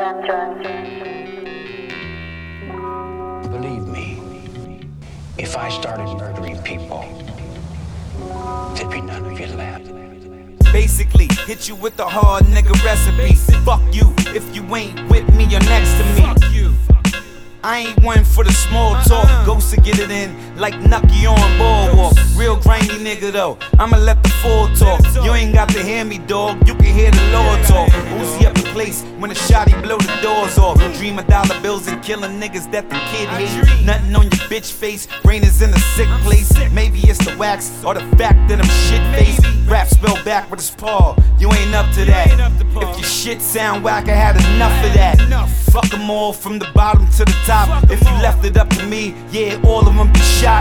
Believe me, if I started murdering people, there'd be none of you left. Basically, hit you with the hard nigga recipe. Fuck you if you ain't with me, you're next to me. Fuck you. I ain't one for the small talk. Ghosts to get it in like Nucky on boardwalk. Real grimy nigga though, I'ma let the full talk. You ain't got to hear me, dog, you can hear the Lord talk. Uzi up the place when the shotty blow the doors off. Dream of dollar bills and killing niggas that the kid hate. Nothing on your bitch face, brain is in a sick place. Maybe it's the wax or the fact that I'm shit faced. Rap spelled backwards, Paul, you ain't up to that. If your shit sound whack, I had enough of that. Fuck them all from the bottom to the top. If you left it up to me, yeah, all of them be shot.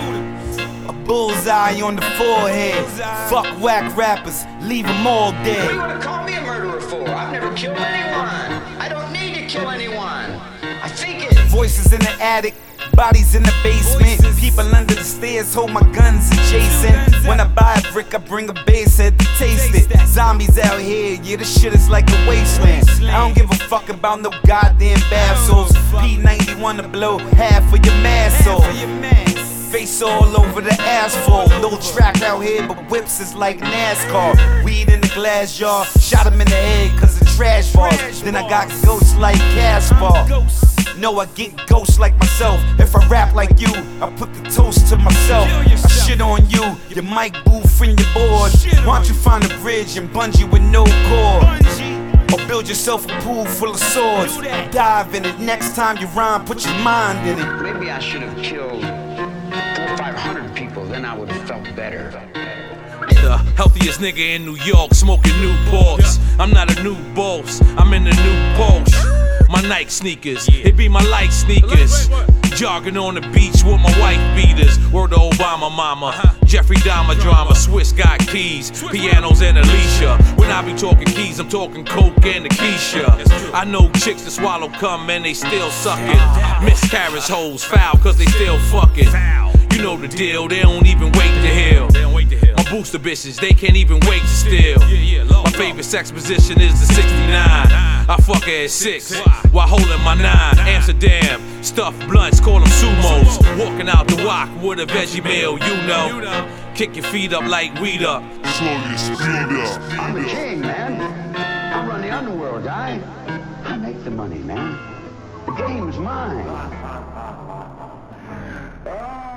A bullseye on the forehead. Fuck whack rappers, leave them all dead. What do you want to call me a murderer for? I've never killed anyone. I don't need to kill anyone. I think it. Voices in the attic, bodies in the basement. People under the stairs hold my guns adjacent. When I buy a brick, I bring a bass head to taste it. Zombies out here, yeah, this shit is like a wasteland. I don't give a fuck about no goddamn bath souls. P91 to blow half of your mass off. Face all over the asphalt. No track out here, but whips is like NASCAR. Weed in the glass jar, shot him in the head cause the trash falls. Then I got ghosts like Caspar. No, I get ghosts like myself. If I rap like you, I put the toast to myself. I shit on you, your mic booth and your board. Why don't you find a bridge and bungee with no cord? Or build yourself a pool full of swords. Dive in it, next time you rhyme, put your mind in it. Maybe I should have killed 400 or 500 people, then I would have felt better. The healthiest nigga in New York, smoking Newports. I'm not a new boss, I'm in the new Porsche. My Nike sneakers, it be my light sneakers. Jogging on the beach with my white beaters. Word to Obama mama, Jeffrey Dahmer drama. Swiss got keys, pianos and Alicia. When I be talking keys, I'm talking coke and the Keisha. I know chicks that swallow cum and they still suckin'. Miscarriage hoes foul cause they still fucking. You know the deal, they don't even wait to heal. My booster bitches, they can't even wait to steal. My favorite sex position is the 69. I fuck her at 6 while holding my 9. Amsterdam, stuffed blunts, call them sumos. Walking out the walk with a veggie meal, you know. Kick your feet up like weed up. Slow your speed up. I'm the king, man. I run the underworld, guy. I make the money, man. The game is mine.